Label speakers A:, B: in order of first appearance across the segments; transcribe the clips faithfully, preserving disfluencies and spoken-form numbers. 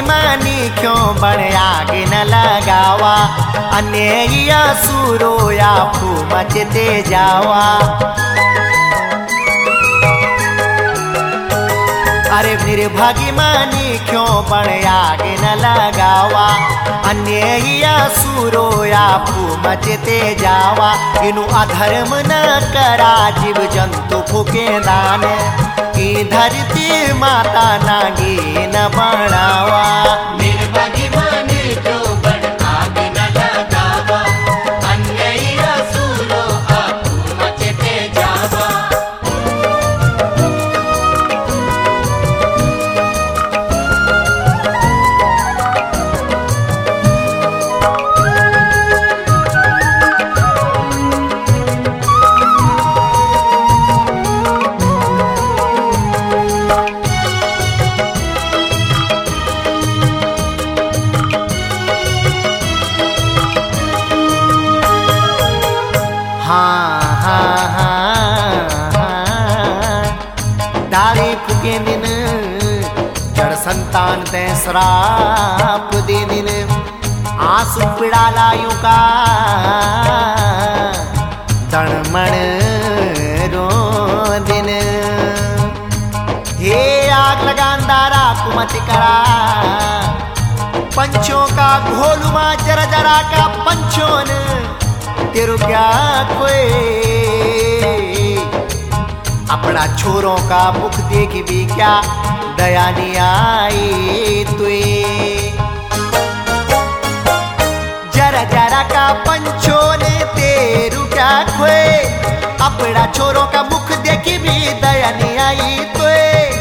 A: मानी क्यों बण आग न लगावा, अन्य असुरो या फू मचते जावा। अरे निर्भागी मानी क्यों बण आग न लगावा, अन्य असुरो या फू मचते जावा। इनु अधर्म न करा जीव जंतु फूके दान, की धरती माता नागी न बनावा।
B: निर्भागी माने क्यों बण आग न लगावा, अन्य असुरो आपू मचते जावा।
A: हाँ हाँ हाँ हाँ डाली फूके दिन जड़ संतान ते श्राप दे दिन, आंसू पिड़ा लायु का तणमण रो दिन। हे आग लगांदारा कुमति करा, पंचों का घोलुमा जरा जरा का पंचों ने तेरू क्या कोई। अपना छोरों का मुख देख भी क्या दया नहीं आई तुए। जरा जरा का पंचों ने तेरू क्या खोए, अपना छोरों का मुख देख भी दया नहीं आई तुए।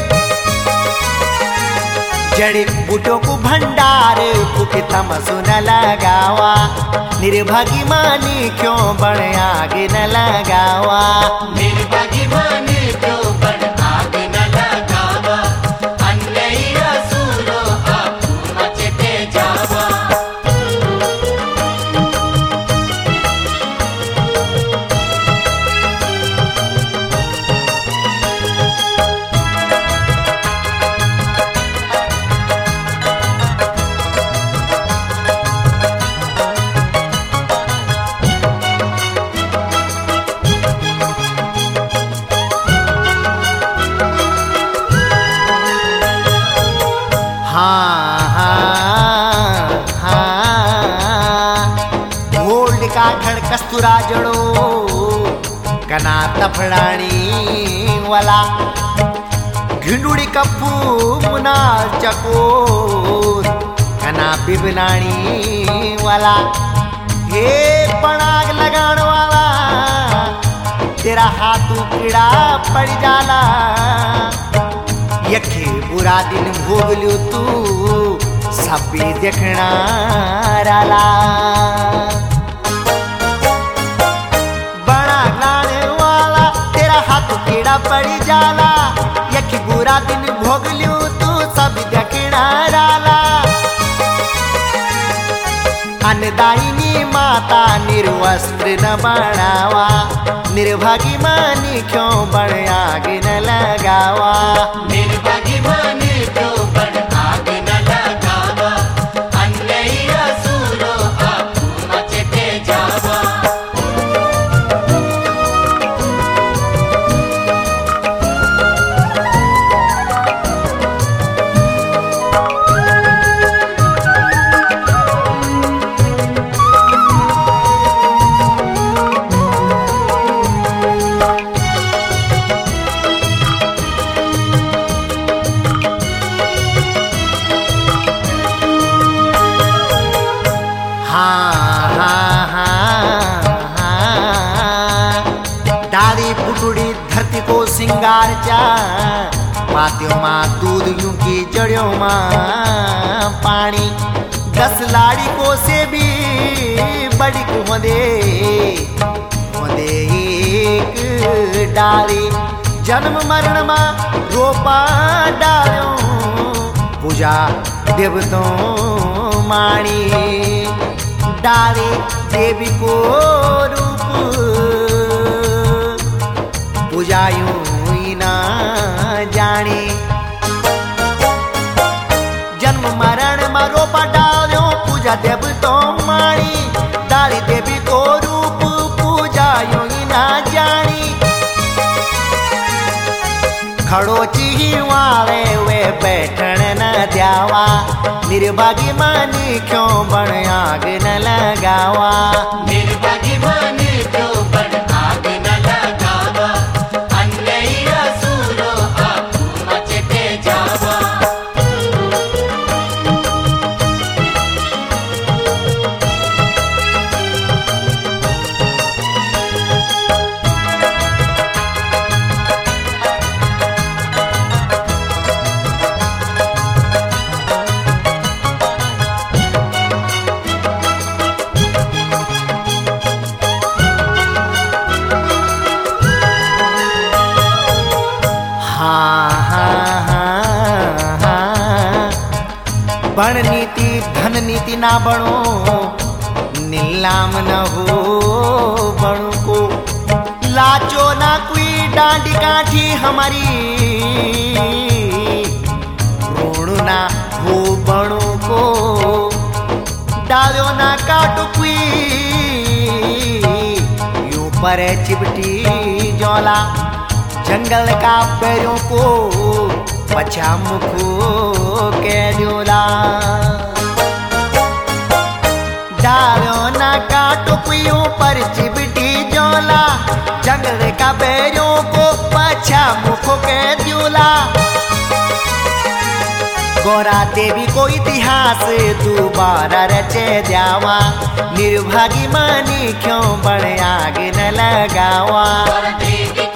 A: जड़ी बूटों को भंडार फूके तमसु न लगावा, निर्भागी मानी क्यों बण आग न लगावा।
B: निर्भागी माने क्यों बण आग न लगावा, अन्य असुरो आपू मचते जावा।
A: हाँ हाँ हाँ गोल्ड का खड़ कस्तूरा जड़ो कना तफड़ाणी वाला, घिंडुड़ी कप्पू मुनाल चकोर कना बिबलाणी वाला। हे पणाग लगाण वाला तेरा हाथू कीड़ा पड़ जाला, यखे बुरा दिन भोगलू तू सभी देखना राला। बड़ा गाने वाला तेरा हाथ कीड़ा पड़ी जाला, यखे बुरा दिन भोगलू तू सभी देखना राला। अन्नदायिनी माता निर्वस्त्र न बनावा, निर्भागी मानी क्यों बण आग न लगावा।
B: निर्भागी माने क्यों बण आग न लगावा, अन्य असुरो आपू मचते जावा।
A: धरती को सिंगार चा, पातियों माँ दूध यूं की जड़ियों माँ पानी। दस लाड़ी को से भी बड़ी को दे दे एक डाली। जन्म मरण माँ रोपा डालो, पूजा देवतों माणी। डाली देवी को रूप पूजायूं ही ना जाने। जन्म मरण पूजा देव तो माणी डाली देवी को रूप पूजा यूं ही ना जानी खड़ो चीही वाले वे बैठण न द्यावा निर्भागी मानी क्यों बण आग न लगावा
B: निर्भागी माने क्यों बड़ आग न लगावा अन्य असुरो आपू मचते जावा
A: बण नीति धन नीति ना बनो नीलाम न हो बणु को लाचो ना कोई डांडी काठी हमारी रोण ना हो बणु को डालो ना काटो कोई यूं पर चिपटी जोला जंगल का पैरों को पछा मुखो के जोला डालो ना काटो कुयों पर चिबटी जोला जंगल का पैरों को पछा मुखो के जोला गोरा देवी को इतिहास दोबारा रचे जावा निर्भागी मानी क्यों बड़ आग न लगावा
B: और देवी